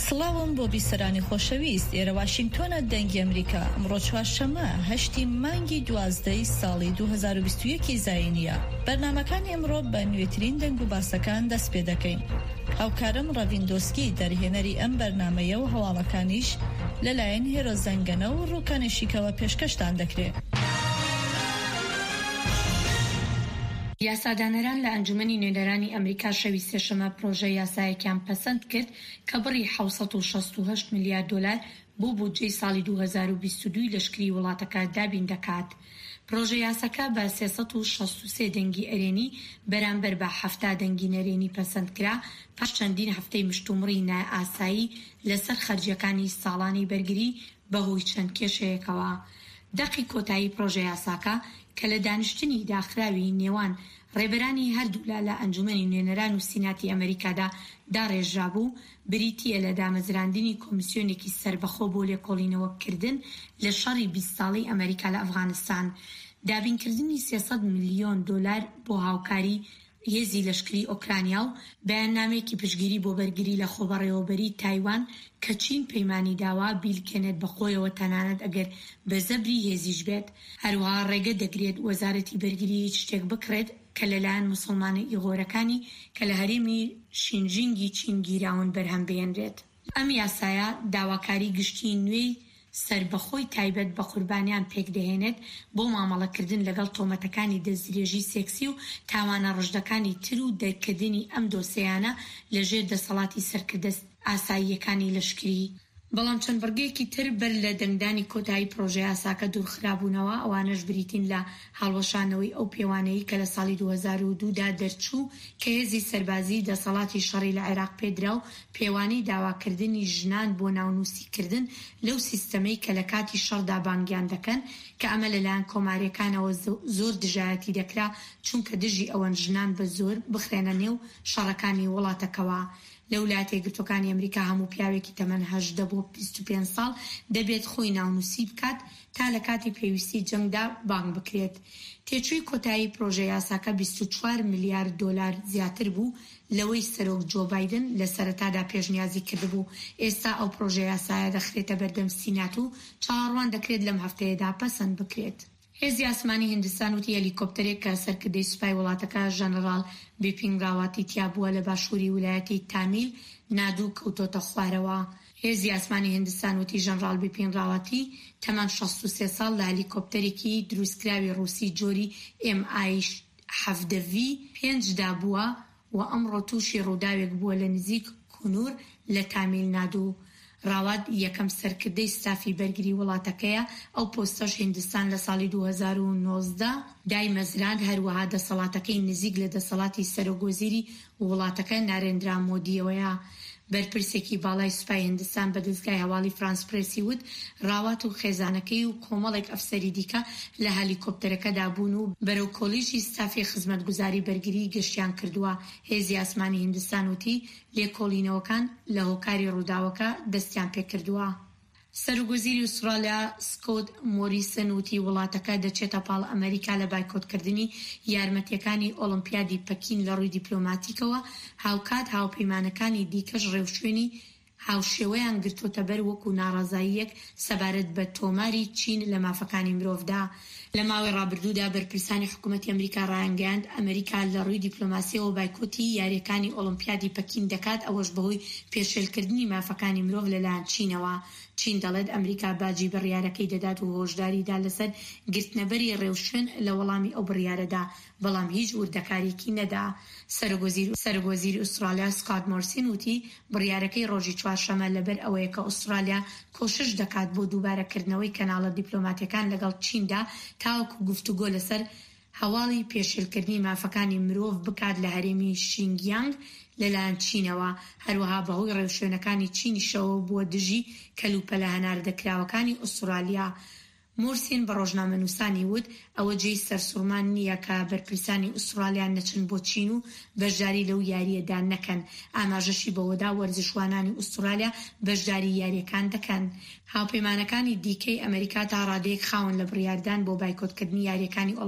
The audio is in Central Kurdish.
سڵاوم بۆ بیسەرانی خۆشەویست، ئێرە واشنگتۆنە دەنگی ئەمریکا. ئەمڕۆ چوارشەمە 8 مانگی 12 ساڵی 2021 زاینیە. بەرنامەکانی ئەمڕۆ بە نوێترین دەنگ و باسەکان دەست پێ دەکەین. هاوکارم ڕەڤیندۆسکی دەرهێنەری ئەم بەرنامەیە و هەواڵەکانیش لەلایەن هێرۆ زەنگەنە و ڕووکانێشیکەوە پێشکەشتان دەکرێت. یاسادانەران لە ئەنجومەنی نوێنەرانی ئەمریکا شەوی سێشەمە پرۆژە یاسایەکیان پەسەند کرد کە بڕی 768 میلیارد دۆلار بۆ بودجەی ساڵی 2022 لەشکری وڵاتەکە دابین دەکات. پرۆژە یاساکە بە 363 دەنگی ئەرێنی بەرامبەر بە 70 دەنگی نەرێنی پەسەند کرا پاش چەندین هەفتەی مشتومڕی نائاسایی لەسەر خەرجیەکانی ساڵانی بەرگری بەهۆی چەند کێشەیەکەوە. دەقی کۆتایی پرۆژە یاساکە کە لە دانیشتنی داخراوی نێوان ڕێبەرانی هەردوولا لە ئەنجومەنی نوێنەران و سیناتی ئەمریکادا داڕێژرا بوو، بریتیە لە دامەزراندنی کۆمیسیۆنێکی سەربەخۆ بۆ لێکۆڵینەوەکردن لە شەڕی 20 ساڵی ئەمریکا لە ئەفغانستان، دابینکردنی 300 میلیۆن دۆلار بۆ هاوکاری هێزی لەشکری ئۆکرانیا و بەیاننامەیەکی پشتگیری بۆ بەرگری لە خۆبەڕێوەبەری تایوان کە چین پەیمانی داوا بیلکێنێت بەخۆیەوە تەنانەت ئەگەر بە زەبری هێزیش بێت. هەروەها ڕێگە دەگرێت وەزارەتی بەرگری هیچ شتێک بکرێت کە لەلایەن موسڵمانە ئیغۆرەکانی کە لە هەرێمی شینجینگی چین گیراون بەرهەم بێنرێت. ئەم یاسایە داواکاری گشتی نوێی سەربەخۆی تایبەت بە قوربانیان پێک دەهێنێت بۆ مامەڵەکردن لەگەڵ تۆمەتەکانی دەستدرێژی سێکسی و تاوانە ڕژدەکانی تر و دەرکردنی ئەم دۆسیانە لەژێر دەسەڵاتی سەرکردە ئاساییەکانی لەشکری. بەڵام چەند بەرگەیەکی تر بەر لە دەنگدانی کۆتایی پرۆژە یاساکە دوورخرابوونەوە، ئەوانەش بریتین لە هەڵوەشانەوەی ئەو پێوانەیە کە لە ساڵی 2002دا دەرچوو کە هێزی سەربازی دەسەڵاتی شەڕی لە عێراق پێدرا و پێوانەی داواکردنی ژنان بۆ ناونووسیکردن لەو سیستەمەی کە لە کاتی شەڕدا بانگیان دەکەن کە ئەمە لەلایەن کۆماریەکانەوە زۆر دژایەتی دەکرا چونکە دژی ئەوەن ژنان بە زۆر بخرێنە نێو شەڕەکانی وڵاتەکەوە. لە ویلایەتە یەکگرتووەکانی ئەمریکا هەموو پیاوێکی تەمەن 18 بۆ 25 ساڵ دەبێت خۆی ناونووسی بکات تا لە کاتی پێویستی جەنگدا بانگ بکرێت. تێچووی کۆتایی پرۆژە یاساکە 24 میلیارد دۆلار زیاتر بوو لەوەی سەرۆک جۆ بایدن لە سەرەتادا پێشنیازی کردبوو. ئێستا ئەو پرۆژە یاسایە دەخرێتە بەردەم سینات و چاوەڕوان دەکرێت لەم هەفتەیەدا پەسەند بکرێت. هێزی ئاسمانی هیندستان وتی هەلیکۆپتەرێک کە سەرکردەی سوپای وڵاتەکە ژەنەڕاڵ بیپین راواتی تیا بووە لە باشووری ویلایەتی تامیل نادوو کەوتۆتە خوارەوە. هێزی ئاسمانی هیندستان وتی ژەنەڕاڵ بیپین راواتی تەمەن 63 ساڵ لە هەلیکۆپتەرێکی دروستکراوی ڕووسی جۆری MI-17V 5دا بووە و ئەمڕۆ تووشی ڕووداوێک بووە لە نزیک کونور لە تامیل نادوو. ڕاوات یەکەم سەرکردەی ستافی بەرگری وڵاتەکەیە. ئەو پۆستەش هیندستان لە ساڵی 2019 دای مەزراند، هەروەها دەسەڵاتەکەی نزیک لە دەسەڵاتی سەرۆگۆزیری وڵاتەکە نارێندرا مۆدیەوەیە. بەرپرسێکی باڵای سوپای هیندستان بە دەستگای هەواڵی فرانس پرێسی وت ڕاوات و خێزانەکەی و کۆمەڵێک ئەفسەری دیکە لە هەلیکۆپتەرەکەدا بوون و بەرەو کۆلیژی ستافی خزمەتگوزاری بەرگری گەشتیان کردووە. هێزی ئاسمانی هیندستان وتی لێکۆڵینەوەکان لە هۆکاری ڕووداوەکە دەستیان پێکردووە. سەرۆگۆزیری ئوسترالیا سکۆت مۆریسن وتی وڵاتەکە دەچێتە پاڵ ئەمریکا لە بایکۆتکردنی یارمەتیەکانی ئۆلیمپیادی پەکین لە ڕووی دیپلۆماتیکەوە، هاوکات هاوپەیمانەکانی دیکەش ڕێوشوێنی هاوشێوەیان گرتوتە بەر وەکو ناڕازاییەک سەبارەت بە تۆماری چین لە مافەکانی مرۆڤدا. لە ماوەی ڕابردوودا بەرپرسانی حکوومەتی ئەمریکا ڕایانگەیاند ئەمریکا لە ڕووی دیپلۆماسیەوە بایکۆتی یاریەکانی ئۆلیمپیادی پەکین دەکات، ئەوەش بەهۆی پێشێلکردنی مافەکانی مرۆڤ لەلایەن چینەوە. چین دەڵێت ئەمریکا باجی بڕیارەکەی دەدات و هۆشداریدا لەسەر گرتنەبەری ڕێوشوێن لە وەڵامی ئەو بڕیارەدا، بەڵام هیچ وردەکارێکی نەدا. سەرۆگۆزیری ئوسترالیا سکات مۆریسن وتی بڕیارەکەی ڕۆژی چوارشەمە لەبەر ئەوەیە کە ئوسترالیا کۆشش دەکات بۆ دووبارەکردنەوەی کەناڵە دیپلۆماتیەکان لەگەڵ چیندا تاوەکو گفتوگۆ لەسەر هەواڵی پێشێلکردنی مافەکانی مرۆڤ بکات لە هەرێمی شینگیانگ لەلایەن چینەوە. هەروەها بەهۆی ڕێوشوێنەکانی چینیشەوە بووە دژی کەلوپەلە هەناردەکراوەکانی ئوسترالیا. مۆرسین بە ڕۆژنامەنووسانی وت ئەوە جێی سەرسوڕمان نییە کە بەرپرسانی ئوسترالیا نەچن بۆ چین و بەشداری لەو یاریەدا نەکەن. ئاماژەشی بەوەدا وەرزشوانانی ئوسترالیا بەشداری یاریەکان دەکەن. هاوپەیمانەکانی دیکەی ئەمریکا تا ڕادەیەک خاون لە بڕیاردان بۆ بایکۆتکردنی یاریەکانی